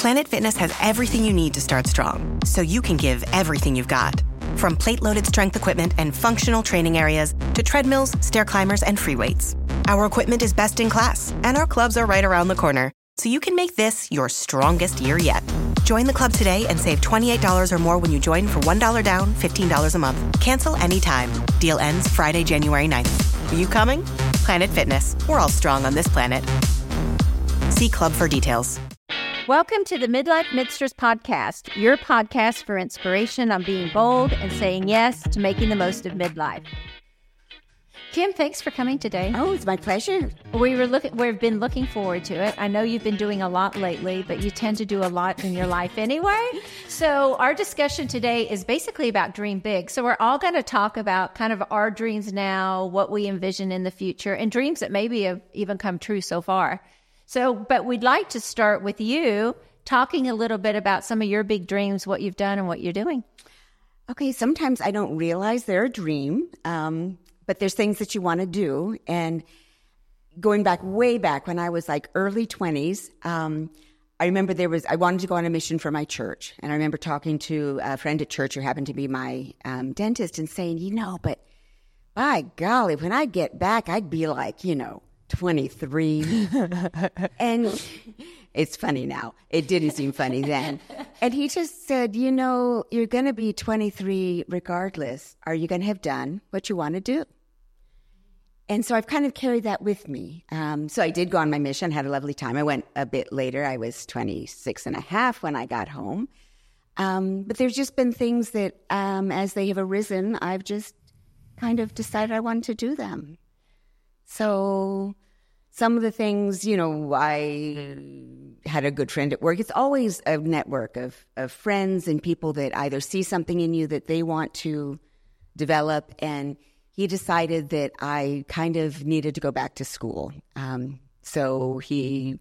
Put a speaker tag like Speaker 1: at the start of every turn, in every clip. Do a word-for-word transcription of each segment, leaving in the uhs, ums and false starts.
Speaker 1: Planet Fitness has everything you need to start strong, so you can give everything you've got. From plate-loaded strength equipment and functional training areas to treadmills, stair climbers, and free weights. Our equipment is best in class, and our clubs are right around the corner, so you can make this your strongest year yet. Join the club today and save twenty-eight dollars or more when you join for one dollar down, fifteen dollars a month. Cancel anytime. Deal ends Friday, January ninth. Are you coming? Planet Fitness. We're all strong on this planet. See club for details.
Speaker 2: Welcome to the Midlife Midsters Podcast, your podcast for inspiration on being bold and saying yes to making the most of midlife. Kim, thanks for coming today.
Speaker 3: Oh, it's my pleasure.
Speaker 2: We were looking. We've been looking forward to it. I know you've been doing a lot lately, but you tend to do a lot in your life anyway. So our discussion today is basically about dream big. So we're all going to talk about kind of our dreams now, what we envision in the future, and dreams that maybe have even come true so far. So, but we'd like to start with you talking a little bit about some of your big dreams, what you've done and what you're doing.
Speaker 3: Okay, sometimes I don't realize they're a dream, um, but there's things that you want to do. And going back, way back when I was like early twenties, um, I remember there was, I wanted to go on a mission for my church. And I remember talking to a friend at church who happened to be my um, dentist and saying, you know, but by golly, when I get back, I'd be like, you know, twenty-three. And it's funny now. It didn't seem funny then. And he just said, you know, you're going to be twenty-three regardless. Are you going to have done what you want to do? And so I've kind of carried that with me. Um, so I did go on my mission, had a lovely time. I went a bit later. I was twenty-six and a half when I got home. Um, but there's just been things that um, as they have arisen, I've just kind of decided I wanted to do them. So some of the things, you know, I had a good friend at work. It's always a network of, of friends and people that either see something in you that they want to develop. And he decided that I kind of needed to go back to school. Um, so he,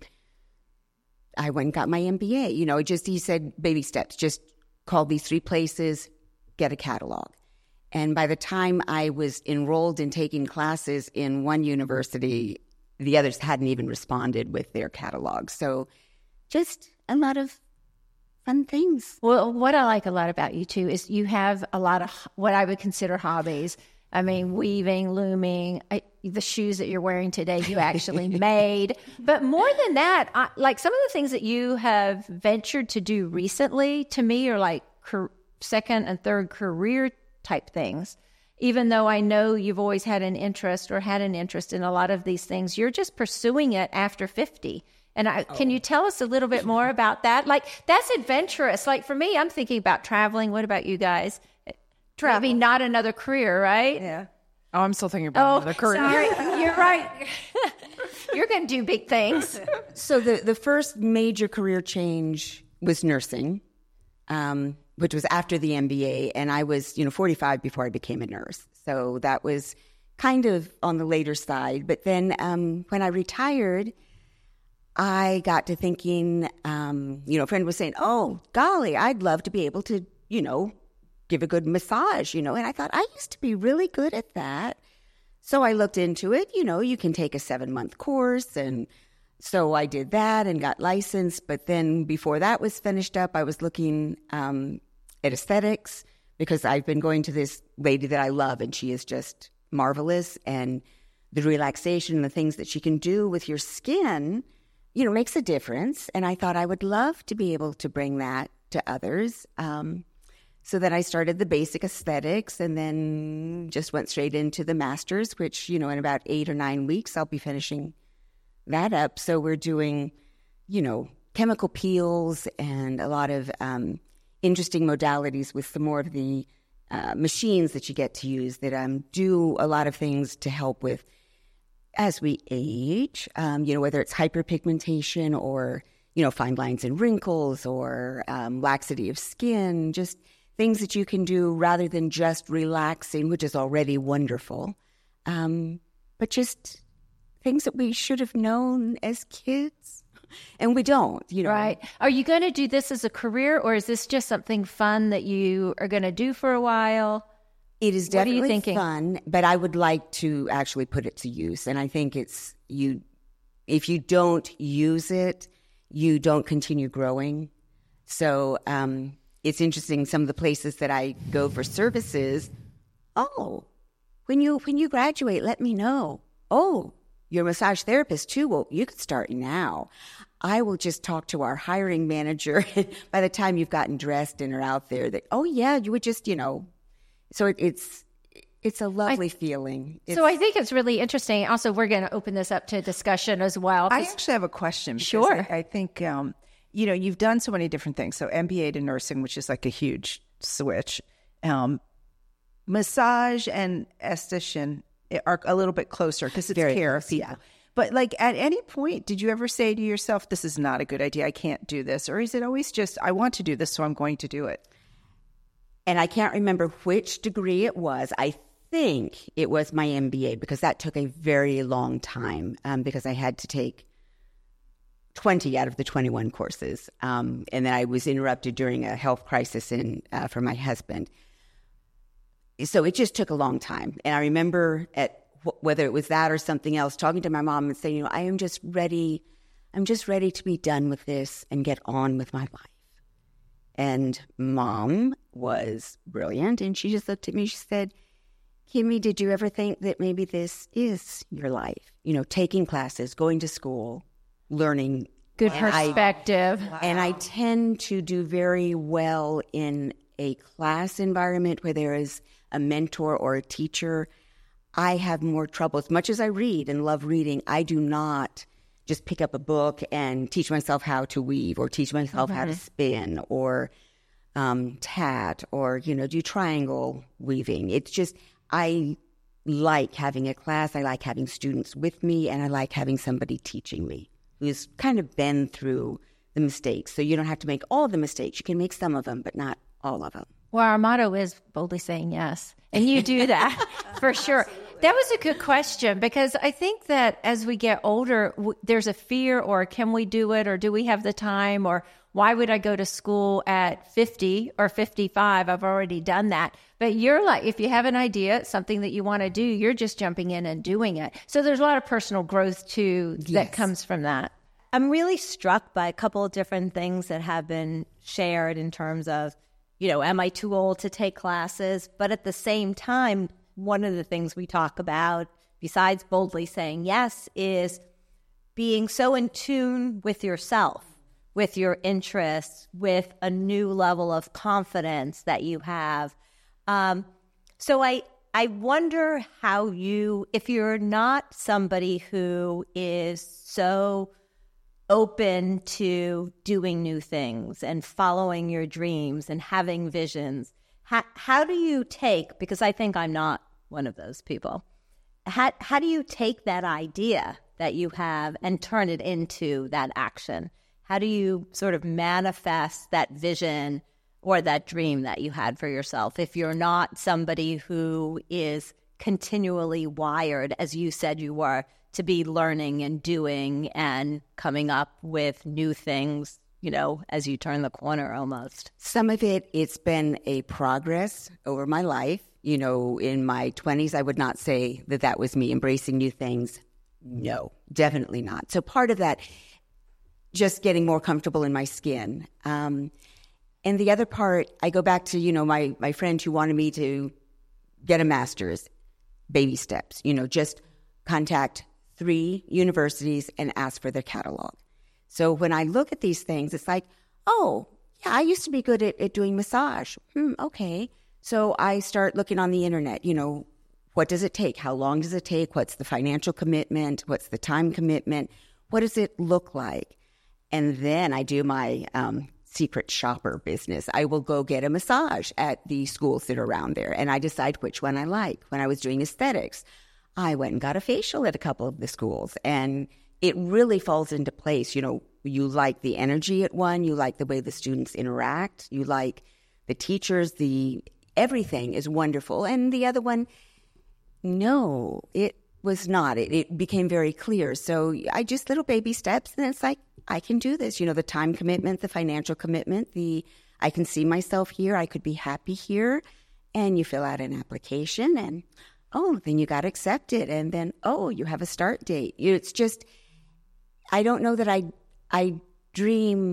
Speaker 3: I went and got my M B A. You know, just he said, baby steps, just call these three places, get a catalog. And by the time I was enrolled in taking classes in one university, the others hadn't even responded with their catalogs. So just a lot of fun things.
Speaker 2: Well, what I like a lot about you, too, is you have a lot of what I would consider hobbies. I mean, weaving, looming, I, the shoes that you're wearing today, you actually made. But more than that, I, like some of the things that you have ventured to do recently, to me, are like car- second and third career type things. Even though I know you've always had an interest or had an interest in a lot of these things, you're just pursuing it after fifty. And I, oh. Can you tell us a little bit more about that? Like, that's adventurous. Like, for me, I'm thinking about traveling. What about you guys? Travel. Maybe not another career, right?
Speaker 4: Yeah. Oh, I'm still thinking about
Speaker 2: oh,
Speaker 4: another career.
Speaker 2: Sorry. You're right. You're going to do big things.
Speaker 3: So the, the first major career change was nursing. Um which was after the M B A, and I was, you know, forty-five before I became a nurse. So that was kind of on the later side. But then um, when I retired, I got to thinking, um, you know, a friend was saying, oh, golly, I'd love to be able to, you know, give a good massage, you know. And I thought, I used to be really good at that. So I looked into it. You know, you can take a seven-month course, and so I did that and got licensed. But then before that was finished up, I was looking um, at aesthetics, because I've been going to this lady that I love, and she is just marvelous. And the relaxation and the things that she can do with your skin, you know, makes a difference. And I thought I would love to be able to bring that to others. Um, so then I started the basic aesthetics, and then just went straight into the master's, which, you know, in about eight or nine weeks, I'll be finishing that up. So we're doing, you know, chemical peels and a lot of um, interesting modalities with some more of the uh, machines that you get to use that um, do a lot of things to help with as we age, um, you know, whether it's hyperpigmentation or, you know, fine lines and wrinkles or um, laxity of skin, just things that you can do rather than just relaxing, which is already wonderful, um, but just things that we should have known as kids. And we don't, you know.
Speaker 2: Right. Are you going to do this as a career, or is this just something fun that you are going to do for a while?
Speaker 3: It is definitely fun, but I would like to actually put it to use. And I think it's, you, if you don't use it, you don't continue growing. So um, it's interesting, some of the places that I go for services, oh, when you when you graduate, let me know. Oh, you're a massage therapist too? Well, you could start now. I will just talk to our hiring manager. By the time you've gotten dressed and are out there, that, oh, yeah, you would just, you know. So it, it's it's a lovely I, feeling. It's,
Speaker 2: so I think it's really interesting. Also, we're going to open this up to discussion as well.
Speaker 4: I actually have a question.
Speaker 2: Sure.
Speaker 4: I, I think, um, you know, you've done so many different things. So M B A to nursing, which is like a huge switch. Um, massage and esthetician are a little bit closer because it's
Speaker 3: Very
Speaker 4: care
Speaker 3: close,
Speaker 4: of people.
Speaker 3: yeah.
Speaker 4: But like at any point, did you ever say to yourself, this is not a good idea, I can't do this? Or is it always just, I want to do this, so I'm going to do it?
Speaker 3: And I can't remember which degree it was. I think it was my M B A, because that took a very long time, um, because I had to take twenty out of the twenty-one courses. Um, and then I was interrupted during a health crisis in, uh, for my husband. So it just took a long time. And I remember at whether it was that or something else, talking to my mom and saying, you know, I am just ready. I'm just ready to be done with this and get on with my life. And Mom was brilliant. And she just looked at me. She said, Kimmy, did you ever think that maybe this is your life? You know, taking classes, going to school, learning.
Speaker 2: Good
Speaker 3: and
Speaker 2: perspective.
Speaker 3: I, and I tend to do very well in a class environment where there is a mentor or a teacher. I have more trouble. As much as I read and love reading, I do not just pick up a book and teach myself how to weave or teach myself mm-hmm. how to spin or um, tat or, you know, do triangle weaving. It's just, I like having a class. I like having students with me, and I like having somebody teaching me who's kind of been through the mistakes. So you don't have to make all the mistakes. You can make some of them, but not all of them.
Speaker 2: Well, our motto is boldly saying yes. And you do that for sure. That was a good question, because I think that as we get older, w- there's a fear, or can we do it, or do we have the time, or why would I go to school at fifty or fifty-five? I've already done that. But you're like, if you have an idea, something that you want to do, you're just jumping in and doing it. So there's a lot of personal growth too that
Speaker 3: yes.
Speaker 2: comes from that.
Speaker 5: I'm really struck by a couple of different things that have been shared in terms of, you know, am I too old to take classes? But at the same time, one of the things we talk about, besides boldly saying yes, is being so in tune with yourself, with your interests, with a new level of confidence that you have. Um, so I, I wonder how you, if you're not somebody who is so open to doing new things and following your dreams and having visions, how, how do you take, because I think I'm not one of those people, how, how do you take that idea that you have and turn it into that action? How do you sort of manifest that vision or that dream that you had for yourself if you're not somebody who is continually wired, as you said you were, to be learning and doing and coming up with new things, you know, as you turn the corner almost?
Speaker 3: Some of it, it's been a progress over my life. You know, in my twenties, I would not say that that was me embracing new things. No, definitely not. So part of that, just getting more comfortable in my skin. Um, and the other part, I go back to, you know, my, my friend who wanted me to get a master's, baby steps, you know, just contact three universities and ask for their catalog. So when I look at these things, it's like, oh, yeah, I used to be good at, at doing massage. Hmm, okay. So I start looking on the internet, you know, what does it take? How long does it take? What's the financial commitment? What's the time commitment? What does it look like? And then I do my um, secret shopper business. I will go get a massage at the schools that are around there, and I decide which one I like. When I was doing aesthetics, I went and got a facial at a couple of the schools, and it really falls into place. You know, you like the energy at one, you like the way the students interact, you like the teachers, the everything is wonderful. And the other one, no, it was not. It, it became very clear. So I just little baby steps, and it's like, I can do this. You know, the time commitment, the financial commitment, the I can see myself here, I could be happy here. And you fill out an application, and oh, then you got accepted, and then, oh, you have a start date. It's just, I don't know that I I dream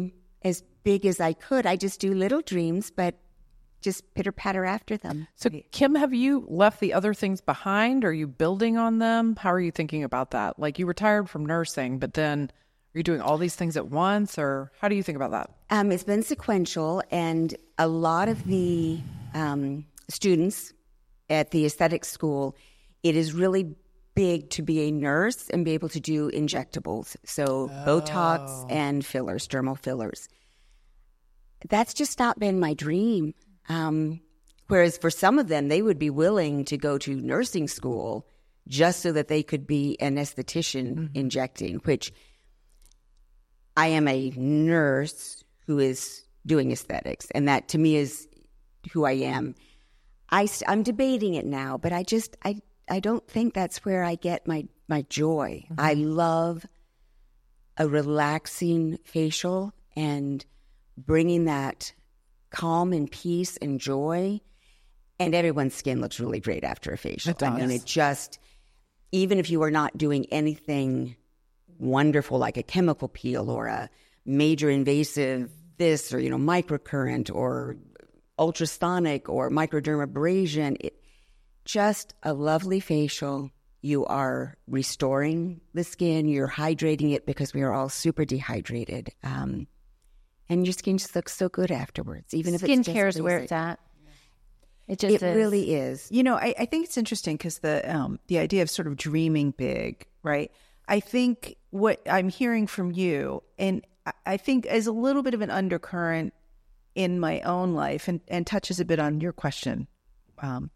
Speaker 3: as big as I could. I just do little dreams, but just pitter patter after them.
Speaker 6: So, Kim, have you left the other things behind? Are you building on them? How are you thinking about that? Like, you retired from nursing, but then are you doing all these things at once, or how do you think about that?
Speaker 3: Um, it's been sequential, and a lot of the um, students at the aesthetics school, it is really big to be a nurse and be able to do injectables. So oh. Botox and fillers, dermal fillers. That's just not been my dream. Um, whereas for some of them, they would be willing to go to nursing school just so that they could be an esthetician mm-hmm. injecting, which I am a nurse who is doing aesthetics. And that to me is who I am. I, I'm debating it now, but I just, I, I don't think that's where I get my, my joy. Mm-hmm. I love a relaxing facial and bringing that calm and peace and joy. And everyone's skin looks really great after a facial.
Speaker 6: It does.
Speaker 3: I mean, it just, even if you are not doing anything wonderful like a chemical peel or a major invasive this or, you know, microcurrent or ultrasonic or microdermabrasion, it, just a lovely facial. You are restoring the skin. You're hydrating it because we are all super dehydrated. Um, and your skin just looks so good afterwards, even if it's just
Speaker 2: skincare is
Speaker 3: basic.
Speaker 2: where it's at. It just
Speaker 3: It
Speaker 2: is.
Speaker 3: really is.
Speaker 4: You know, I, I think it's interesting because the um, the idea of sort of dreaming big, right? I think what I'm hearing from you, and I, I think is a little bit of an undercurrent in my own life, and, and touches a bit on your question. Um,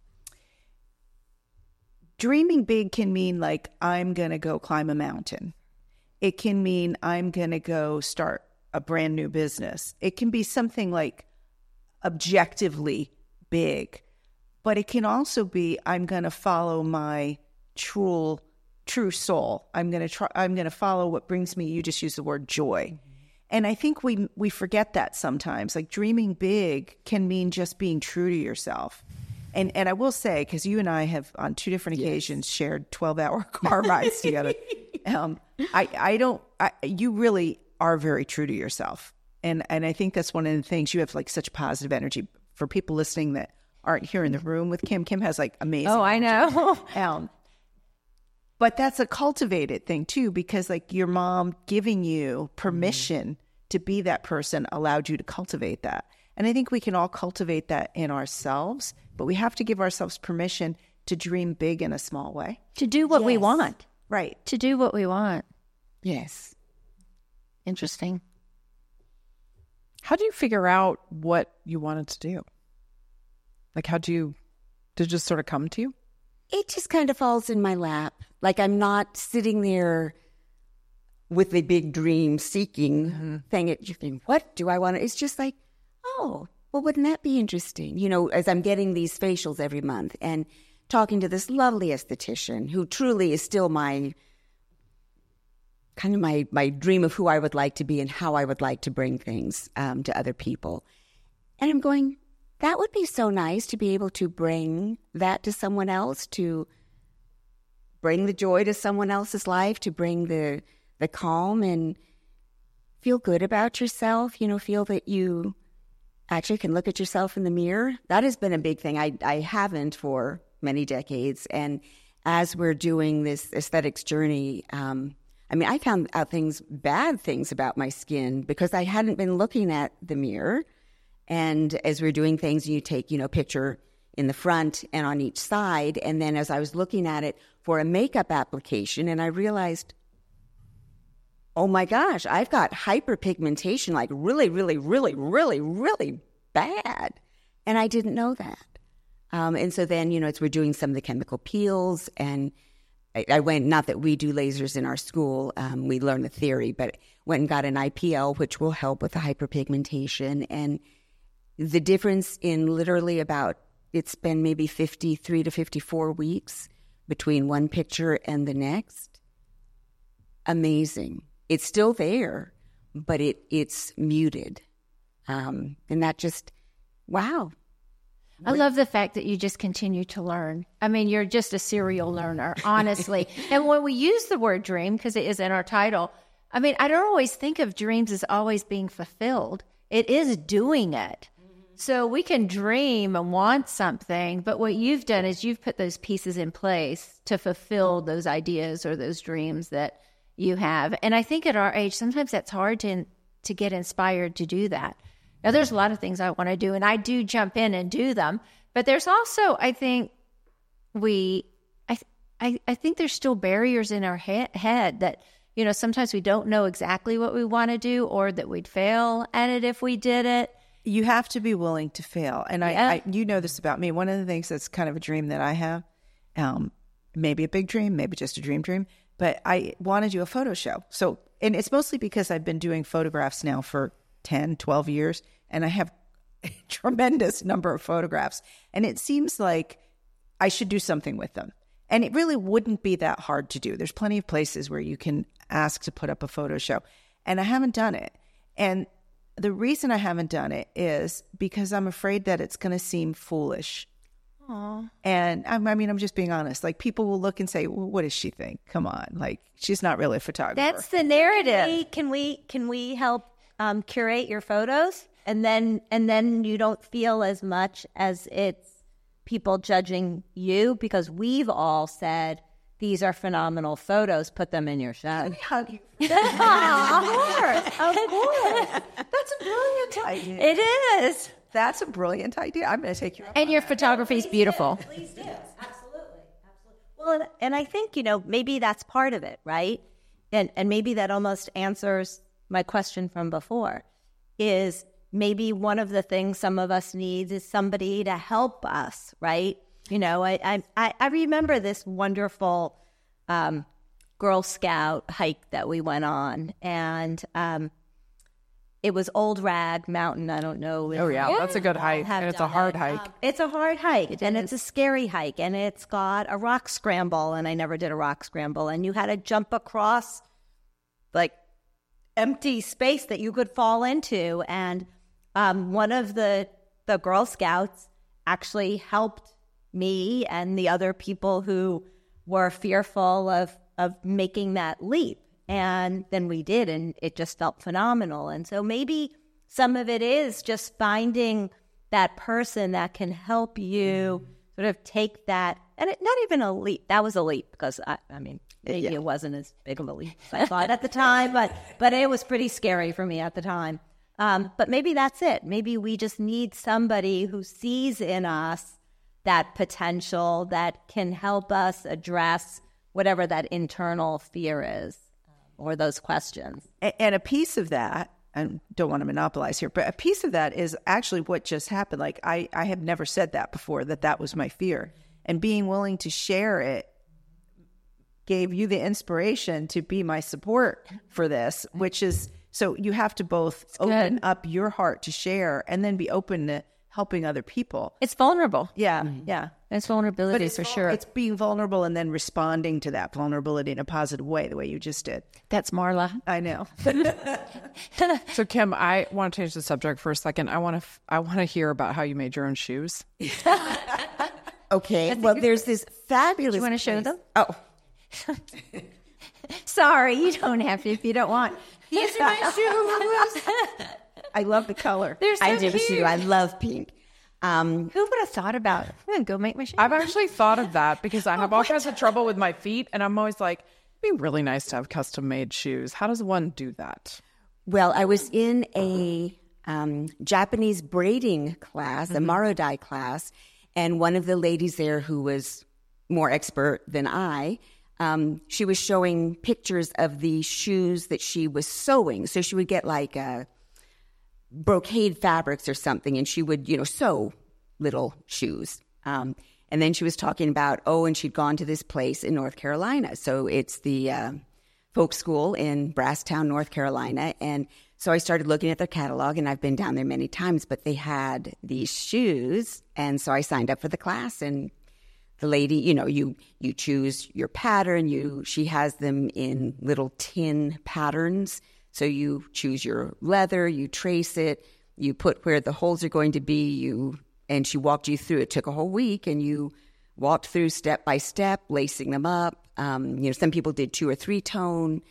Speaker 4: dreaming big can mean like, I'm going to go climb a mountain. It can mean I'm going to go start a brand new business. It can be something like objectively big, but it can also be, I'm going to follow my true true soul. I'm going to try, I'm going to follow what brings me, you just use the word joy. Mm-hmm. And I think we we forget that sometimes. Like, dreaming big can mean just being true to yourself. And and I will say, because you and I have on two different occasions yes. shared twelve hour car rides together. Um, I, I don't, I, you really are very true to yourself. And, and I think that's one of the things, you have like such positive energy. For people listening that aren't here in the room with Kim, Kim has like amazing
Speaker 2: Oh, I know.
Speaker 4: um, but that's a cultivated thing too, because like your mom giving you permission mm. to be that person allowed you to cultivate that. And I think we can all cultivate that in ourselves, but we have to give ourselves permission to dream big in a small way.
Speaker 2: To do what
Speaker 3: yes.
Speaker 2: we want.
Speaker 4: Right.
Speaker 2: To do what we want.
Speaker 3: Yes.
Speaker 2: Interesting.
Speaker 6: How do you figure out what you wanted to do? Like, how do you, did it just sort of come to you?
Speaker 3: It just kind of falls in my lap. Like, I'm not sitting there with a big dream seeking mm-hmm. thing. You think, what do I want to? It's just like, oh, well, wouldn't that be interesting? You know, as I'm getting these facials every month and talking to this lovely esthetician who truly is still my, kind of my, my dream of who I would like to be and how I would like to bring things um, to other people. And I'm going, that would be so nice to be able to bring that to someone else, to bring the joy to someone else's life, to bring the the calm and feel good about yourself, you know, feel that you actually can look at yourself in the mirror. That has been a big thing. I, I haven't for many decades. And as we're doing this aesthetics journey, um, I mean, I found out things, bad things about my skin because I hadn't been looking at the mirror. And as we're doing things, you take, you know, picture in the front and on each side. And then as I was looking at it for a makeup application, and I realized, oh my gosh, I've got hyperpigmentation, like really, really, really, really, really bad. And I didn't know that. Um, and so then, you know, as we're doing some of the chemical peels, and I, I went, not that we do lasers in our school, um, we learned the theory, but went and got an I P L, which will help with the hyperpigmentation. And the difference in literally about, it's been maybe fifty-three to fifty-four weeks between one picture and the next. Amazing. It's still there, but it it's muted. Um, and that just, wow.
Speaker 2: I love the fact that you just continue to learn. I mean, you're just a serial learner, honestly. And when we use the word dream, because it is in our title, I mean, I don't always think of dreams as always being fulfilled. It is doing it. So we can dream and want something, but what you've done is you've put those pieces in place to fulfill those ideas or those dreams that you have. And I think at our age, sometimes that's hard to to get inspired to do that. Now, there's a lot of things I want to do, and I do jump in and do them. But there's also, I think, we, I, I, I think there's still barriers in our he- head that, you know, sometimes we don't know exactly what we want to do, or that we'd fail at it if we did it.
Speaker 4: You have to be willing to fail. And I,
Speaker 2: Yeah.
Speaker 4: I, you know this about me. One of the things that's kind of a dream that I have, um, maybe a big dream, maybe just a dream dream, but I want to do a photo show. So, and it's mostly because I've been doing photographs now for ten, twelve years, and I have a tremendous number of photographs. And it seems like I should do something with them. And it really wouldn't be that hard to do. There's plenty of places where you can ask to put up a photo show. And I haven't done it. And the reason I haven't done it is because I'm afraid that it's going to seem foolish.
Speaker 2: Aww.
Speaker 4: And I'm, I mean, I'm just being honest. Like, people will look and say, well, what does she think? Come on. Like, she's not really a photographer.
Speaker 2: That's the narrative.
Speaker 5: Hey, can we can we help um, curate your photos, and then and then you don't feel as much as it's people judging you, because we've all said these are phenomenal photos. Put them in your show.
Speaker 4: Hug you.
Speaker 5: Of course, of course.
Speaker 4: That's a brilliant idea.
Speaker 5: It is.
Speaker 4: That's a brilliant idea. I'm going to take you up.
Speaker 2: And your photography is beautiful.
Speaker 5: Please do. Absolutely. Absolutely. Well, and, and I think, you know, maybe that's part of it, right? And and maybe that almost answers my question from before, is maybe one of the things some of us need is somebody to help us, right? You know, I I, I remember this wonderful um, Girl Scout hike that we went on, and um, it was Old Rag Mountain. I don't know. if
Speaker 6: Oh, yeah. That's a good
Speaker 5: you
Speaker 6: hike.
Speaker 5: have
Speaker 6: And it's a
Speaker 5: done
Speaker 6: hard
Speaker 5: it.
Speaker 6: hike.
Speaker 5: Um, it's a hard hike, and it's a scary hike, and it's got a rock scramble, and I never did a rock scramble, and you had to jump across, like, empty space that you could fall into, and um, one of the the Girl Scouts actually helped me and the other people who were fearful of of making that leap. And then we did, and it just felt phenomenal. And so maybe some of it is just finding that person that can help you sort of take that, and it, not even a leap. That was a leap, because, I, I mean, maybe
Speaker 4: Yeah.
Speaker 5: it wasn't as big of a leap as I thought at the time, but, but it was pretty scary for me at the time. Um, but maybe that's it. Maybe we just need somebody who sees in us that potential that can help us address whatever that internal fear is, or those questions.
Speaker 4: A- And a piece of that, and don't want to monopolize here, but a piece of that is actually what just happened. Like, I, I have never said that before, that that was my fear. And being willing to share it gave you the inspiration to be my support for this, which is, so you have to both open
Speaker 2: good.
Speaker 4: up your heart to share and then be open to helping other people.
Speaker 2: It's vulnerable.
Speaker 4: Yeah, yeah.
Speaker 2: It's vulnerability
Speaker 4: it's
Speaker 2: for
Speaker 4: vul-
Speaker 2: sure.
Speaker 4: It's being vulnerable and then responding to that vulnerability in a positive way, the way you just did.
Speaker 2: That's Marla.
Speaker 4: I know.
Speaker 6: So, Kim, I want to change the subject for a second. I want to f- I want to hear about how you made your own shoes.
Speaker 3: Okay. Well, there's this fabulous.
Speaker 2: You want to show
Speaker 3: place-
Speaker 2: them?
Speaker 3: Oh,
Speaker 2: Sorry, you don't have to if you don't want. These are my shoes.
Speaker 4: I love the color.
Speaker 2: They're so
Speaker 3: I do
Speaker 2: cute.
Speaker 3: too. I love pink. Um,
Speaker 2: Who would have thought about it? I'm gonna go make my shoes.
Speaker 6: I've actually thought of that because I have all kinds of trouble with my feet, and I'm always like, it'd be really nice to have custom made shoes. How does one do that?
Speaker 3: well, I was in a um, Japanese braiding class, a Marodai class, and one of the ladies there who was more expert than I, um, she was showing pictures of the shoes that she was sewing. So she would get like a brocade fabrics or something, and she would, you know, sew little shoes. Um, and then she was talking about, oh, and she'd gone to this place in North Carolina. So it's the uh, folk school in Brasstown, North Carolina. And so I started looking at their catalog, and I've been down there many times, but they had these shoes. And so I signed up for the class, and the lady, you know, you you choose your pattern. You she has them in little tin patterns. So you choose your leather, you trace it, you put where the holes are going to be, you and she walked you through. It took a whole week, and you walked through step by step, lacing them up. Um, you know, some people did two or three tone.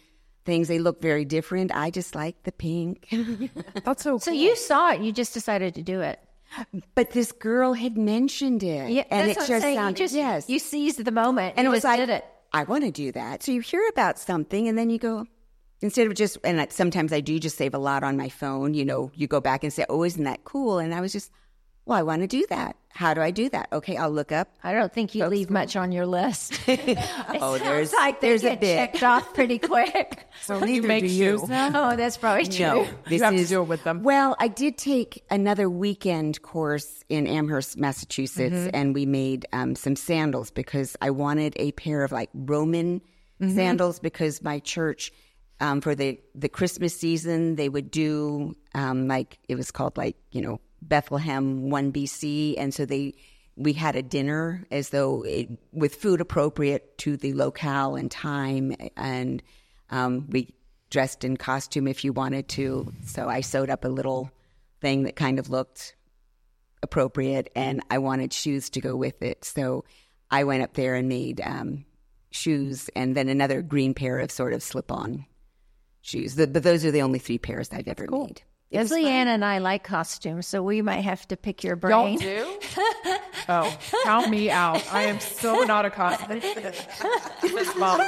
Speaker 3: things. They look very different. I just like the pink.
Speaker 6: That's so cool.
Speaker 2: So you saw it, you just decided to do it.
Speaker 3: But this girl had mentioned it.
Speaker 2: Yeah,
Speaker 3: and
Speaker 2: that's
Speaker 3: it
Speaker 2: what I'm
Speaker 3: just
Speaker 2: saying.
Speaker 3: sounded,
Speaker 2: you just,
Speaker 3: yes.
Speaker 2: You seized the moment
Speaker 3: and
Speaker 2: you
Speaker 3: it was
Speaker 2: just
Speaker 3: like,
Speaker 2: did it.
Speaker 3: I want to do that. So you hear about something and then you go, instead of just, and I, sometimes I do just save a lot on my phone, you know, you go back and say, oh, isn't that cool? And I was just, well, I want to do that. How do I do that? Okay, I'll look up.
Speaker 2: I don't think you leave much on your list.
Speaker 3: Oh, there's
Speaker 2: like they
Speaker 3: there's a
Speaker 2: get
Speaker 3: bit.
Speaker 2: checked off pretty quick.
Speaker 6: So you make shoes now?
Speaker 2: Oh, that's probably true.
Speaker 3: No, this
Speaker 6: You have
Speaker 3: is,
Speaker 6: to do it with them.
Speaker 3: Well, I did take another weekend course in Amherst, Massachusetts,
Speaker 6: Mm-hmm.
Speaker 3: and we made um, some sandals because I wanted a pair of like Roman
Speaker 6: Mm-hmm.
Speaker 3: sandals because my church, um, for the, the Christmas season, they would do um, like, it was called like, you know, Bethlehem one B C. And so they, we had a dinner as though it, with food appropriate to the locale and time. And um, we dressed in costume if you wanted to. So I sewed up a little thing that kind of looked appropriate, and I wanted shoes to go with it. So I went up there and made um, shoes and then another green pair of sort of slip-on shoes. The, but those are the only three pairs I've ever made.
Speaker 2: Yes, Leanne and I like costumes, so we might have to pick your
Speaker 6: Y'all
Speaker 2: brain.
Speaker 6: do? Oh, count me out. I am so not a costume.
Speaker 5: Hey, where's the fun?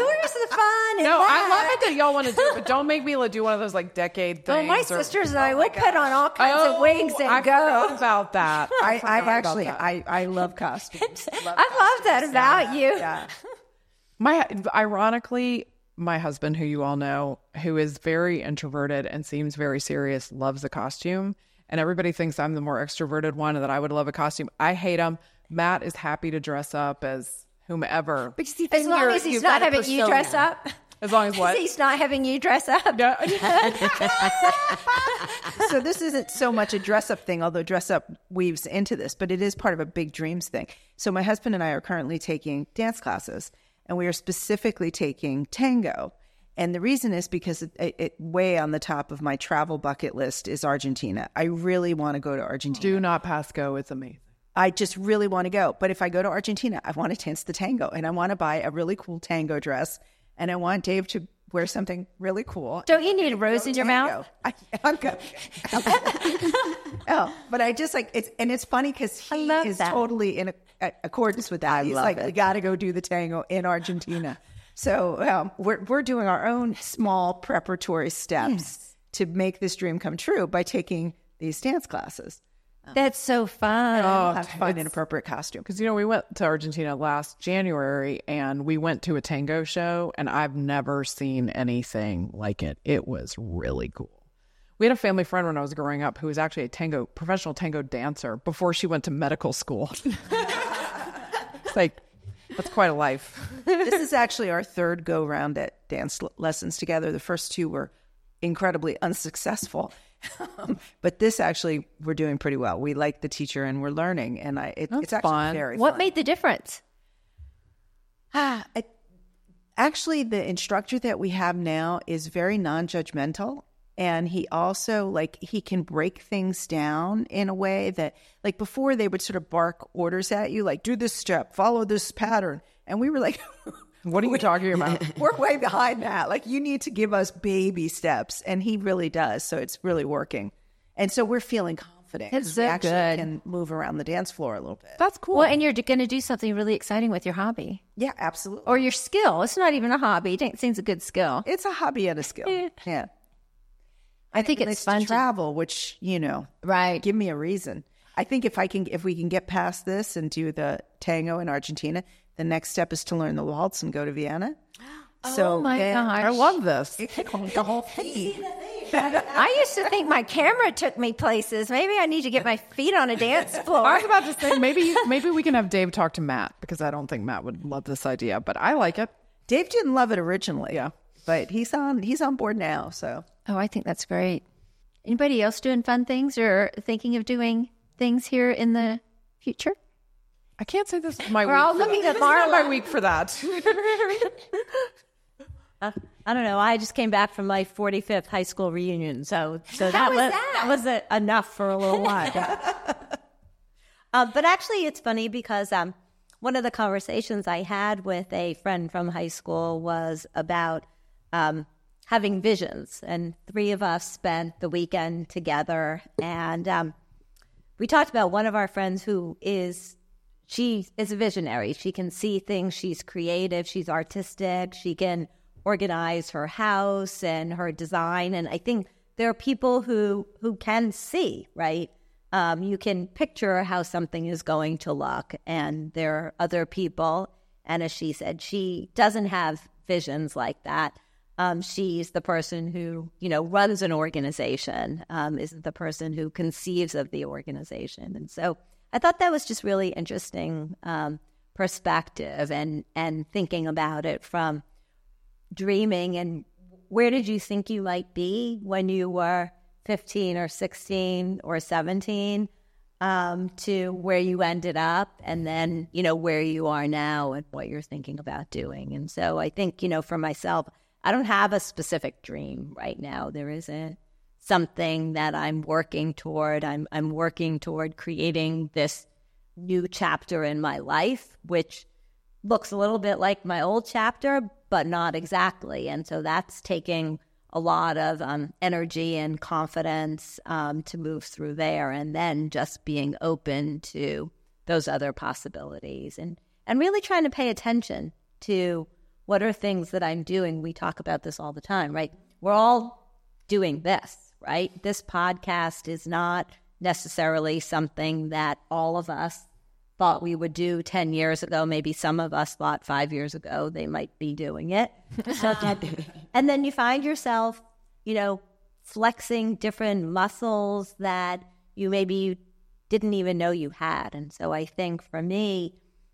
Speaker 5: in
Speaker 6: No, I
Speaker 5: that?
Speaker 6: love it that y'all want to do it, but don't make me like, do one of those like decade
Speaker 2: Well,
Speaker 6: things.
Speaker 2: my
Speaker 6: or-
Speaker 2: sisters and I, we'll put on all kinds
Speaker 6: Oh,
Speaker 2: of wigs and
Speaker 6: I
Speaker 2: go.
Speaker 6: forgot about that.
Speaker 4: I,
Speaker 6: forgot
Speaker 4: I've
Speaker 6: about
Speaker 4: actually,
Speaker 6: that.
Speaker 4: I, I love costumes.
Speaker 2: I love that about you.
Speaker 4: Yeah.
Speaker 6: My ironically, my husband, who you all know, who is very introverted and seems very serious, loves a costume. And everybody thinks I'm the more extroverted one and that I would love a costume. I hate them. Matt is happy to dress up as whomever.
Speaker 3: But you see,
Speaker 2: As
Speaker 3: then
Speaker 2: long
Speaker 3: you're-
Speaker 2: as he's
Speaker 3: you've
Speaker 2: not
Speaker 3: got a
Speaker 2: having you
Speaker 3: persona.
Speaker 2: dress up.
Speaker 6: As long as what?
Speaker 2: He's not having you dress up.
Speaker 6: Yeah.
Speaker 4: So this isn't so much a dress up thing, although dress up weaves into this, but it is part of a big dreams thing. So my husband and I are currently taking dance classes, and we are specifically taking tango. And the reason is because it, it, it way on the top of my travel bucket list is Argentina. I really want to go to Argentina.
Speaker 6: Do not pass go. It's amazing.
Speaker 4: I just really want to go. But if I go to Argentina, I want to dance the tango, and I want to buy a really cool tango dress, and I want Dave to wear something really cool.
Speaker 2: Don't you need a rose in your mouth?
Speaker 4: I, I'm good. Oh, but I just like it's, and it's funny because he
Speaker 2: love
Speaker 4: is
Speaker 2: that.
Speaker 4: totally in a, a, accordance with that. He's
Speaker 3: love
Speaker 4: like,
Speaker 3: it.
Speaker 4: we got to go do the tango in Argentina. So um, we're we're doing our own small preparatory steps to make this dream come true by taking these dance classes.
Speaker 2: That's so fun.
Speaker 4: I'll have to find an appropriate costume.
Speaker 6: Because, you know, we went to Argentina last January and we went to a tango show and I've never seen anything like it. It was really cool. We had a family friend when I was growing up who was actually a tango, professional tango dancer before she went to medical school. It's like, that's quite a life.
Speaker 4: This is actually our third go round at dance l- lessons together. The first two were incredibly unsuccessful. Um, but this actually, we're doing pretty well. We like the teacher and we're learning. And I, it,
Speaker 6: That's
Speaker 4: it's actually
Speaker 6: fun.
Speaker 4: very
Speaker 2: What
Speaker 4: fun.
Speaker 2: made the difference?
Speaker 4: Ah, I, actually, the instructor that we have now is very non-judgmental. And he also, like, he can break things down in a way that, like, before they would sort of bark orders at you, like, do this step, follow this pattern. And we were like,
Speaker 6: What are you talking about?
Speaker 4: we're way behind that. Like, you need to give us baby steps. And he really does. So it's really working. And so we're feeling confident.
Speaker 2: That's
Speaker 4: 'cause
Speaker 2: so
Speaker 4: we actually
Speaker 2: good.
Speaker 4: can move around the dance floor a little bit.
Speaker 6: That's cool.
Speaker 2: Well, and you're going to do something really exciting with your hobby
Speaker 4: Yeah, absolutely.
Speaker 2: or your skill. It's not even a hobby. Dancing's a good skill.
Speaker 4: It's a hobby and a skill. Yeah.
Speaker 2: I think
Speaker 4: And
Speaker 2: it's
Speaker 4: to
Speaker 2: fun to
Speaker 4: travel, which, you know,
Speaker 2: Right.
Speaker 4: give me a reason. I think if I can, if we can get past this and do the tango in Argentina, the next step is to learn the waltz and go to Vienna. So
Speaker 2: Oh my
Speaker 4: then-
Speaker 2: gosh.
Speaker 6: I love this.
Speaker 4: the whole thing.
Speaker 2: I used to think my camera took me places. Maybe I need to get my feet on a dance floor.
Speaker 6: I was about to say maybe you, maybe we can have Dave talk to Matt because I don't think Matt would love this idea, but I like it.
Speaker 4: Dave didn't love it originally,
Speaker 6: Yeah.
Speaker 4: but he's on he's on board now. So
Speaker 2: Oh, I think that's great. Anybody else doing fun things or thinking of doing things here in the future?
Speaker 6: I can't say this is my
Speaker 2: We're
Speaker 6: week.
Speaker 2: all
Speaker 6: for
Speaker 2: looking
Speaker 6: that.
Speaker 2: at
Speaker 6: This is not
Speaker 2: Marla.
Speaker 6: my week for that.
Speaker 5: Uh, I don't know. I just came back from my forty-fifth high school reunion, so so that
Speaker 2: was
Speaker 5: was
Speaker 2: that?
Speaker 5: that was uh, enough for a little while. uh, but actually, it's funny because um, one of the conversations I had with a friend from high school was about um, having visions. And three of us spent the weekend together. And um, we talked about one of our friends who is, she is a visionary. She can see things. She's creative. She's artistic. She can organize her house and her design. And I think there are people who, who can see, right? Um, you can picture how something is going to look. And there are other people, and as she said, she doesn't have visions like that. Um, she's the person who, you know, runs an organization, um, isn't the person who conceives of the organization. And so I thought that was just really interesting um, perspective and, and thinking about it from dreaming and where did you think you might be when you were fifteen or sixteen or seventeen um, to where you ended up and then, you know, where you are now and what you're thinking about doing. And so I think, you know, for myself, I don't have a specific dream right now. There isn't something that I'm working toward. I'm I'm working toward creating this new chapter in my life, which looks a little bit like my old chapter, but not exactly. And so that's taking a lot of um, energy and confidence um, to move through there, and then just being open to those other possibilities and, and really trying to pay attention to what are things that I'm doing. We talk about this all the time, right? We're all doing this, right? This podcast is not necessarily something that all of us thought we would do ten years ago. Maybe some of us thought five years ago they might be doing it. um, and then you find yourself, you know, flexing different muscles that you maybe didn't even know you had. And so I think for me,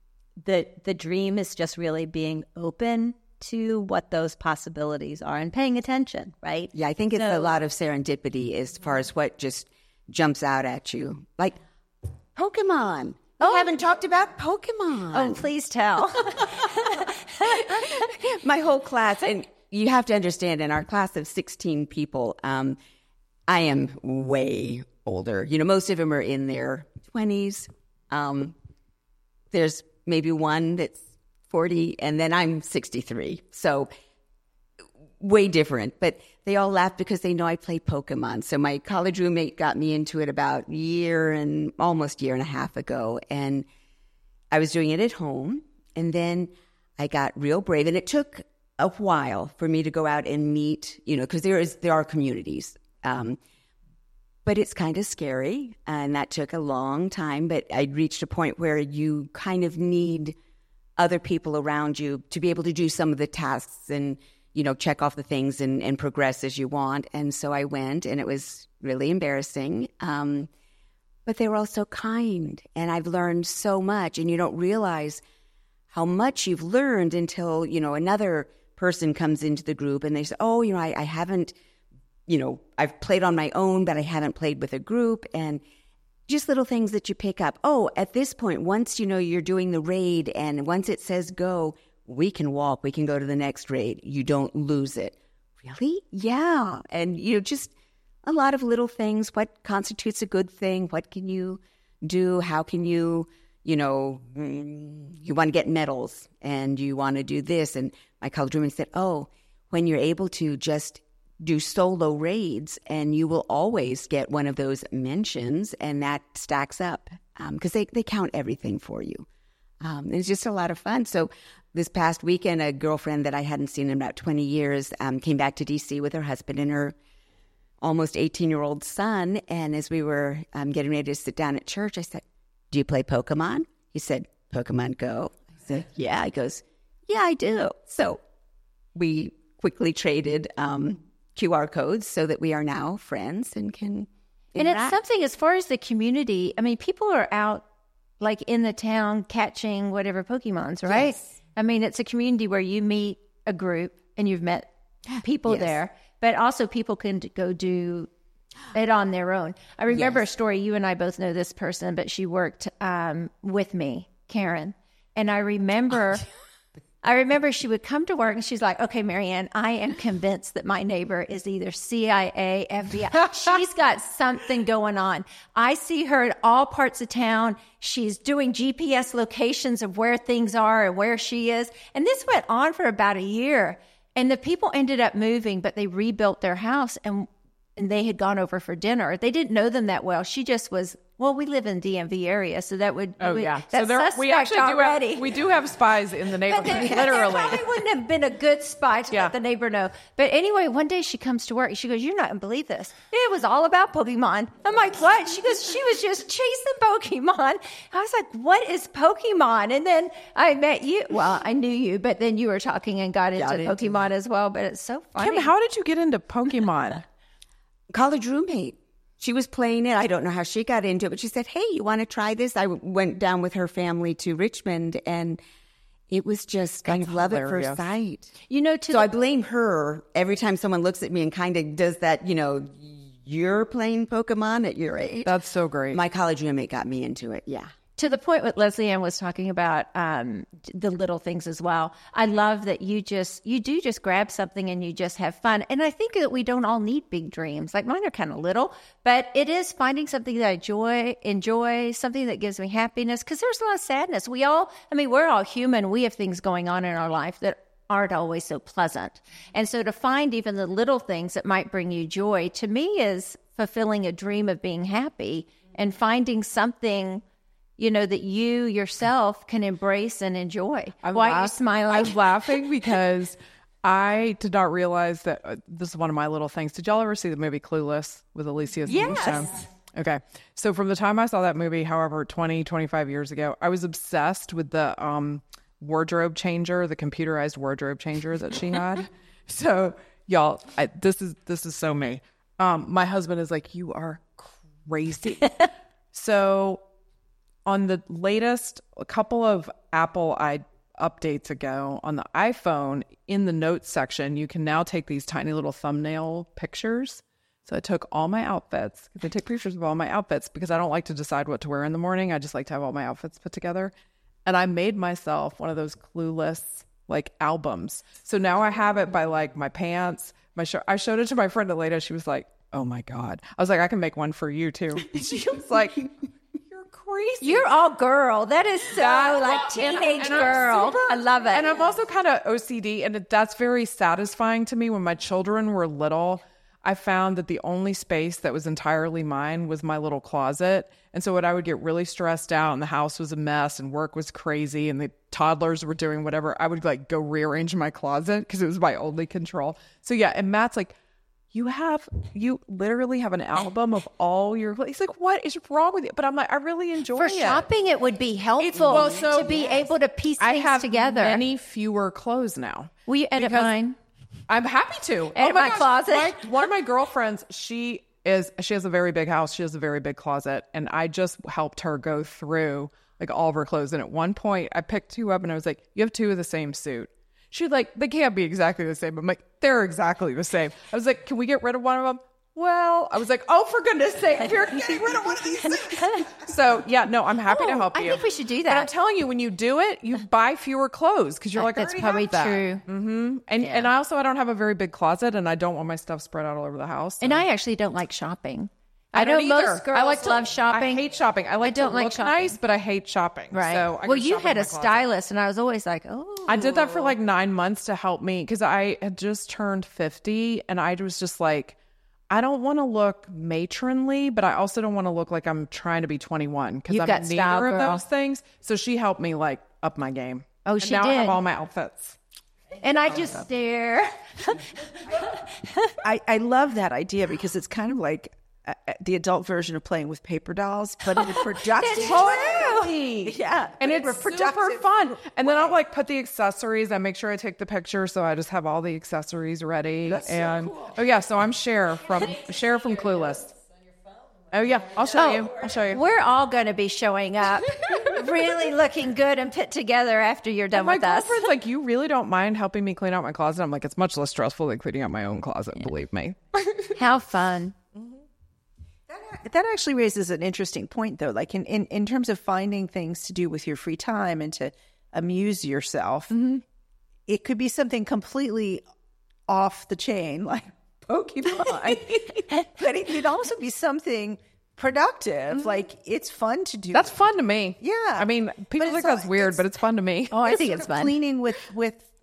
Speaker 5: the the dream is just really being open to what those possibilities are and paying attention, right?
Speaker 3: Yeah, I think it's
Speaker 5: So-
Speaker 3: a lot of serendipity as far as what just jumps out at you. Like Pokemon. We haven't talked about Pokemon.
Speaker 5: Oh, please tell.
Speaker 3: My whole class, and you have to understand, in our class of sixteen people, um, I am way older. You know, most of them are in their twenties. Um, there's maybe one that's forty, and then I'm sixty-three. So way different. But they all laugh because they know I play Pokemon. So my college roommate got me into it about a year and almost year and a half ago. And I was doing it at home. And then I got real brave. And it took a while for me to go out and meet, you know, because there is there are communities. Um, but it's kind of scary. And that took a long time. But I reached a point where you kind of need other people around you to be able to do some of the tasks and, you know, check off the things and, and progress as you want. And so I went, and it was really embarrassing. Um, but they were all so kind, and I've learned so much. And you don't realize how much you've learned until, you know, another person comes into the group and they say, oh, you know, I, I haven't, you know, I've played on my own, but I haven't played with a group. And just little things that you pick up. Oh, at this point, once, you know, you're doing the raid and once it says go, we can walk, we can go to the next raid. You don't lose it. Really? Yeah. And, you know, just a lot of little things. What constitutes a good thing? What can you do? How can you, you know, you want to get medals and you want to do this. And my college roommate said, oh, when you're able to just do solo raids, and you will always get one of those mentions, and that stacks up because um, they, they count everything for you. Um, it's just a lot of fun. So this past weekend, a girlfriend that I hadn't seen in about twenty years um, came back to D C with her husband and her almost eighteen-year-old son. And as we were um, getting ready to sit down at church, I said, do you play Pokemon? He said, Pokemon Go. I said, yeah. He goes, yeah, I do. So we quickly traded um, Q R codes so that we are now friends and can
Speaker 2: And
Speaker 3: interact.
Speaker 2: it's something as far as the community. I mean, people are out like in the town catching whatever Pokemons, right?
Speaker 3: Yes.
Speaker 2: I mean, it's a community where you meet a group and you've met people
Speaker 3: Yes.
Speaker 2: there, but also people can d- go do it on their own. I remember
Speaker 3: Yes.
Speaker 2: a story. You and I both know this person, but she worked um, with me, Karen. And I remember... I remember she would come to work and she's like, okay, Marianne, I am convinced that my neighbor is either C I A, F B I. She's got something going on. I see her in all parts of town. She's doing G P S locations of where things are and where she is. And this went on for about a year. And the people ended up moving, but they rebuilt their house, and and they had gone over for dinner. They didn't know them that well. She just was, well, we live in the D M V area, so that would,
Speaker 6: Oh
Speaker 2: we,
Speaker 6: yeah,
Speaker 2: that's
Speaker 6: so there we
Speaker 2: suspect
Speaker 6: actually
Speaker 2: already.
Speaker 6: do have we do have spies in the
Speaker 2: But
Speaker 6: neighborhood,
Speaker 2: then-
Speaker 6: literally.
Speaker 2: It probably wouldn't have been a good spy to
Speaker 6: Yeah.
Speaker 2: let the neighbor know. But anyway, one day she comes to work. She goes, "You're not going to believe this. It was all about Pokemon." I'm like, "What?" She goes, "She was just chasing Pokemon." I was like, "What is Pokemon?" And then I met you. Well, I knew you, but then you were talking and got into
Speaker 3: Got into
Speaker 2: Pokemon as well. But it's so funny.
Speaker 6: Kim, how did you get into Pokemon?
Speaker 3: College roommate. She was playing it. I don't know how she got into it, but she said, "Hey, you want to try this?" I w- went down with her family to Richmond, and it was just kind of love at
Speaker 6: hilarious.
Speaker 3: first sight.
Speaker 2: You know, to
Speaker 3: So
Speaker 2: the-
Speaker 3: I blame her every time someone looks at me and kind of does that, you know, you're playing Pokemon at your age.
Speaker 6: That's so great.
Speaker 3: My college roommate got me into it. Yeah.
Speaker 2: to the point what Leslie Ann was talking about, um, the little things as well. I love that you just, you do just grab something and you just have fun. And I think that we don't all need big dreams. Like mine are kind of little, but it is finding something that I enjoy, enjoy, something that gives me happiness. Because there's a lot of sadness. We all, I mean, we're all human. We have things going on in our life that aren't always so pleasant. And so to find even the little things that might bring you joy, to me, is fulfilling a dream of being happy and finding something, you know, that you yourself can embrace and enjoy.
Speaker 6: I'm
Speaker 2: Why are you
Speaker 6: laugh-
Speaker 2: smiling?
Speaker 6: I'm laughing because I did not realize that uh, this is one of my little things. Did y'all ever see the movie Clueless with Alicia
Speaker 2: Yes.
Speaker 6: Silverstone? Okay. So from the time I saw that movie, however, twenty, twenty-five years ago, I was obsessed with the um, wardrobe changer, the computerized wardrobe changer that she had. So y'all, I, this is this is so me. Um, my husband is like, you are crazy. So on the latest, a couple of Apple i updates ago on the iPhone, in the notes section, you can now take these tiny little thumbnail pictures. So I took all my outfits. I take pictures of all my outfits because I don't like to decide what to wear in the morning. I just like to have all my outfits put together. And I made myself one of those Clueless like albums. So now I have it by like my pants, my shirt. I showed it to my friend Elena. She was like, "Oh my God." I was like, "I can make one for you too." She was like, crazy.
Speaker 2: You're all girl. That is so
Speaker 6: That-
Speaker 2: like teenage
Speaker 6: and I'm
Speaker 2: girl.
Speaker 6: super-
Speaker 2: I love it.
Speaker 6: And I'm also kind of O C D, and it, that's very satisfying to me. When my children were little, I found that the only space that was entirely mine was my little closet. And so when I would get really stressed out and the house was a mess and work was crazy and the toddlers were doing whatever, I would like go rearrange my closet because it was my only control. So yeah, and Matt's like, you have, you literally have an album of all your, he's like, what is wrong with you? But I'm like, I really enjoy
Speaker 2: For
Speaker 6: it.
Speaker 2: shopping, it would be helpful
Speaker 6: well, so-
Speaker 2: to be able to piece
Speaker 6: I
Speaker 2: things
Speaker 6: have
Speaker 2: together.
Speaker 6: many fewer clothes now.
Speaker 2: Will you edit
Speaker 6: because
Speaker 2: mine?
Speaker 6: I'm happy to.
Speaker 2: Edit my
Speaker 6: gosh,
Speaker 2: closet?
Speaker 6: my- one of my girlfriends, she is, she has a very big house. She has a very big closet. And I just helped her go through like all of her clothes. And at one point I picked two up and I was like, you have two of the same suit. She's like, they can't be exactly the same. I'm like, they're exactly the same. I was like, can we get rid of one of them? Well, I was like, oh, for goodness sake, you're getting rid of one of these things. So yeah, no, I'm happy to
Speaker 2: Oh,
Speaker 6: help
Speaker 2: I
Speaker 6: you.
Speaker 2: think we should do
Speaker 6: But I'm
Speaker 2: that.
Speaker 6: telling you, when you do it, you buy fewer clothes because you're like, I
Speaker 2: That's
Speaker 6: already
Speaker 2: probably
Speaker 6: have that.
Speaker 2: true.
Speaker 6: Mm-hmm. And and I also I don't have a very big closet, and I don't want my stuff spread out all over the house.
Speaker 2: And I actually don't like shopping.
Speaker 6: I
Speaker 2: I, know
Speaker 6: don't either.
Speaker 2: most girls
Speaker 6: I like to,
Speaker 2: love shopping.
Speaker 6: I hate shopping. I like
Speaker 2: don't
Speaker 6: to
Speaker 2: like
Speaker 6: look
Speaker 2: shopping.
Speaker 6: nice, but I hate shopping.
Speaker 2: Right.
Speaker 6: So I
Speaker 2: well,
Speaker 6: go
Speaker 2: you
Speaker 6: shopping
Speaker 2: had
Speaker 6: in
Speaker 2: a
Speaker 6: my closet.
Speaker 2: stylist, and I was always like, oh.
Speaker 6: I did that for like nine months to help me because I had just turned fifty, and I was just like, I don't want to look matronly, but I also don't want to look like I'm trying to be twenty-one because
Speaker 2: You've
Speaker 6: I'm
Speaker 2: got
Speaker 6: neither
Speaker 2: style,
Speaker 6: of
Speaker 2: girl.
Speaker 6: those things. So she helped me like up my game.
Speaker 2: Oh,
Speaker 6: And
Speaker 2: she
Speaker 6: now I have
Speaker 2: did.
Speaker 6: all my outfits.
Speaker 2: And I just stare.
Speaker 4: I, I love that idea because it's kind of like uh, uh, the adult version of playing with paper dolls, but in a productive way. Yeah.
Speaker 6: And
Speaker 4: but
Speaker 6: it's
Speaker 4: for
Speaker 6: super fun. And then I'll like put the accessories. I make sure I take the picture, so I just have all the accessories ready.
Speaker 4: That's so
Speaker 6: and
Speaker 4: cool.
Speaker 6: oh yeah, so I'm Cher from Cher from Clueless. Oh yeah, I'll show you. I'll show you.
Speaker 2: We're all going to be showing up, really looking good and put together after you're done
Speaker 6: My
Speaker 2: with us.
Speaker 6: girlfriend's like, you really don't mind helping me clean out my closet? I'm like, it's much less stressful than cleaning out my own closet. Believe me.
Speaker 2: How fun.
Speaker 4: That actually raises an interesting point, though. Like in, in, in terms of finding things to do with your free time and to amuse yourself, it could be something completely off the chain, like Pokemon. But it could also be something productive. Like it's fun to do.
Speaker 6: That's fun to me.
Speaker 4: Yeah.
Speaker 6: I mean, people
Speaker 4: But
Speaker 6: think
Speaker 4: it's
Speaker 6: that's
Speaker 4: all-
Speaker 6: weird,
Speaker 4: it's-
Speaker 6: but it's fun to me.
Speaker 2: Oh, I
Speaker 4: It's
Speaker 2: think
Speaker 4: sort
Speaker 2: it's
Speaker 4: of
Speaker 2: fun.
Speaker 4: cleaning with with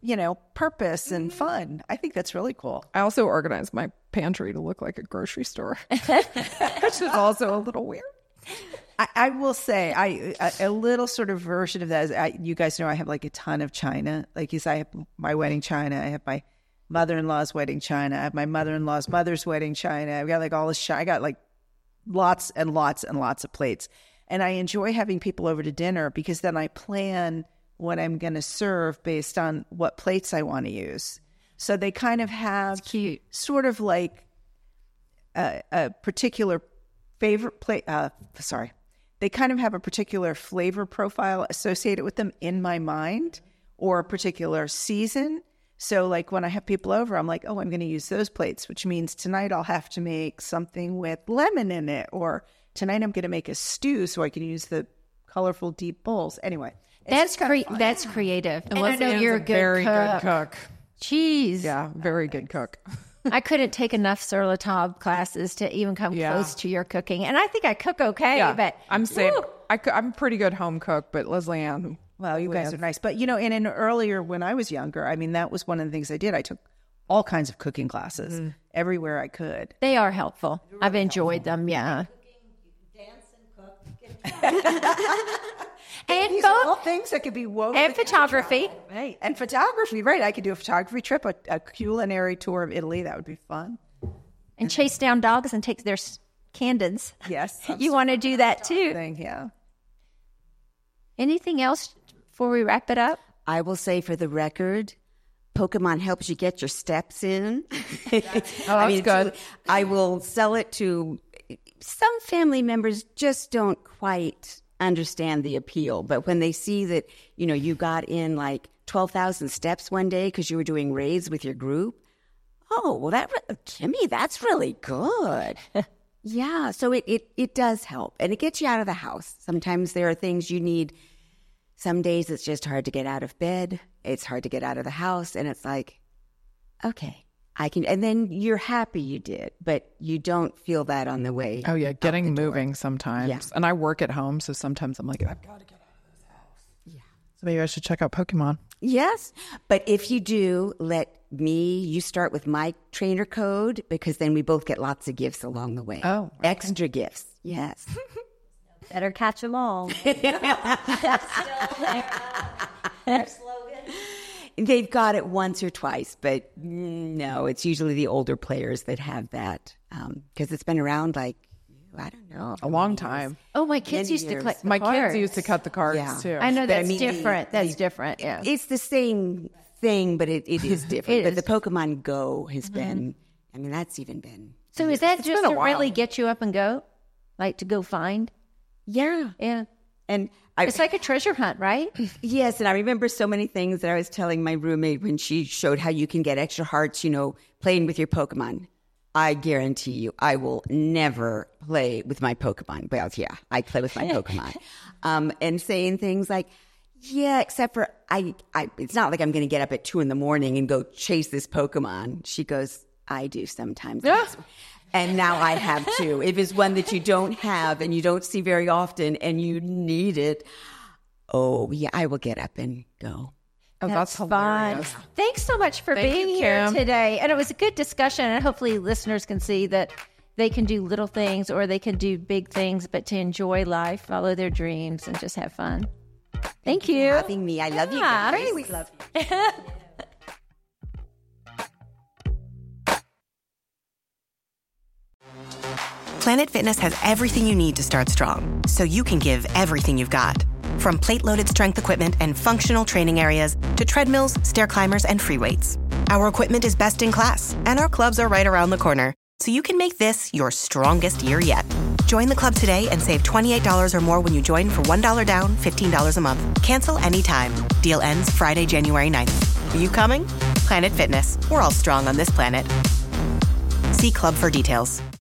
Speaker 4: you know, purpose and fun. I think that's really cool.
Speaker 6: I also organized my pantry to look like a grocery store, which is also a little weird.
Speaker 4: I, I will say, I a, a little sort of version of that is, I, you guys know I have like a ton of china. Like, yes, I have my wedding china. I have my mother-in-law's wedding china. I have my mother-in-law's mother's wedding china. I've got like all this china. I got like lots and lots and lots of plates. And I enjoy having people over to dinner because then I plan what I'm going to serve based on what plates I want to use. So they kind of have
Speaker 2: cute.
Speaker 4: sort of like a, a particular favorite plate. Uh, sorry. They kind of have a particular flavor profile associated with them in my mind, or a particular season. So like when I have people over, I'm like, oh, I'm going to use those plates, which means tonight I'll have to make something with lemon in it. Or tonight I'm going to make a stew so I can use the colorful deep bowls. Anyway.
Speaker 2: That's cre- that's creative. And, and I know you're a good
Speaker 6: very
Speaker 2: cook.
Speaker 6: good cook.
Speaker 2: Jeez.
Speaker 6: Yeah, very good cook.
Speaker 2: I couldn't take enough sur la table classes to even come
Speaker 6: Yeah.
Speaker 2: close to your cooking. And I think I cook okay,
Speaker 6: Yeah,
Speaker 2: but
Speaker 6: I'm saying
Speaker 2: woo.
Speaker 6: I, cou- I'm a pretty good home cook, but Leslie Ann.
Speaker 4: Well, you guys are nice. But, you know, and in earlier when I was younger, I mean, that was one of the things I did. I took all kinds of cooking classes everywhere I could.
Speaker 2: They are helpful. I've enjoyed them, yeah. And
Speaker 4: These are all
Speaker 2: both,
Speaker 4: things that could be woven.
Speaker 2: and photography.
Speaker 4: Right. And photography, right. I could do a photography trip, a, a culinary tour of Italy. That would be fun.
Speaker 2: And chase down dogs and take their s- candids.
Speaker 4: Yes.
Speaker 2: You want to do that too.
Speaker 4: Thing, yeah.
Speaker 2: Anything else before we wrap it up?
Speaker 3: I will say for the record, Pokemon helps you get your steps in.
Speaker 6: Oh, that's good.
Speaker 3: I will sell it to some family members just don't quite understand the appeal. But when they see that, you know, you got in like twelve thousand steps one day because you were doing raids with your group. Oh, well, that, re- Kimmy, that's really good. Yeah. So it, it, it does help, and it gets you out of the house. Sometimes there are things you need. Some days it's just hard to get out of bed. It's hard to get out of the house. And it's like, okay, I can. And then you're happy you did, but you don't feel that on the way.
Speaker 6: Oh, yeah,
Speaker 3: out
Speaker 6: getting
Speaker 3: the door.
Speaker 6: moving sometimes.
Speaker 3: Yeah.
Speaker 6: And I work at home, so sometimes I'm like, I've got to get out of this house. Yeah. So maybe I should check out Pokemon.
Speaker 3: Yes. But if you do, let me, you start with my trainer code, because then we both get lots of gifts along the way.
Speaker 6: Oh, okay.
Speaker 3: Extra gifts. Yes.
Speaker 5: Better catch them all.
Speaker 3: They've got it once or twice, but no, it's usually the older players that have that, because um, it's been around like, I don't know.
Speaker 6: A long time.
Speaker 2: Oh, my kids
Speaker 3: Many
Speaker 2: used to
Speaker 3: years.
Speaker 2: collect the
Speaker 6: My
Speaker 2: cards.
Speaker 6: kids used to cut the cards,
Speaker 3: Yeah.
Speaker 6: too.
Speaker 2: I know
Speaker 3: But I
Speaker 2: that's
Speaker 3: mean, the-
Speaker 2: different. that's
Speaker 3: the-
Speaker 2: different, yeah.
Speaker 3: It's the same thing, but it, it is different.
Speaker 2: It
Speaker 3: but
Speaker 2: is.
Speaker 3: the Pokemon Go has been, I mean, that's even been.
Speaker 2: So is that just
Speaker 6: been a
Speaker 2: to really
Speaker 6: while.
Speaker 2: get you up and go? Like to go find?
Speaker 3: Yeah.
Speaker 2: Yeah.
Speaker 3: And I,
Speaker 2: It's like a treasure hunt, right?
Speaker 3: yes, and I remember so many things that I was telling my roommate when she showed how you can get extra hearts, you know, playing with your Pokemon. I guarantee you, I will never play with my Pokemon. Well, yeah, I play with my Pokemon. Um, and saying things like, yeah, except for I, I, it's not like I'm going to get up at two in the morning and go chase this Pokemon. She goes, I do sometimes.
Speaker 6: Yeah.
Speaker 3: And now I have to. If it's one that you don't have and you don't see very often and you need it, oh, yeah, I will get up and go.
Speaker 6: Oh, that's,
Speaker 2: fun.
Speaker 6: hilarious.
Speaker 2: Thanks so much for
Speaker 6: Thank
Speaker 2: being
Speaker 6: you,
Speaker 2: here
Speaker 6: Kim.
Speaker 2: today. And it was a good discussion. And hopefully listeners can see that they can do little things or they can do big things, but to enjoy life, follow their dreams, and just have fun. Thank you.
Speaker 3: For having me. I love you
Speaker 2: Yeah.
Speaker 3: guys.
Speaker 2: We
Speaker 3: love you.
Speaker 1: Planet Fitness has everything you need to start strong, so you can give everything you've got. From plate-loaded strength equipment and functional training areas to treadmills, stair climbers, and free weights. Our equipment is best in class, and our clubs are right around the corner, so you can make this your strongest year yet. Join the club today and save twenty-eight dollars or more when you join for one dollar down, fifteen dollars a month. Cancel anytime. Deal ends Friday, January ninth. Are you coming? Planet Fitness. We're all strong on this planet. See club for details.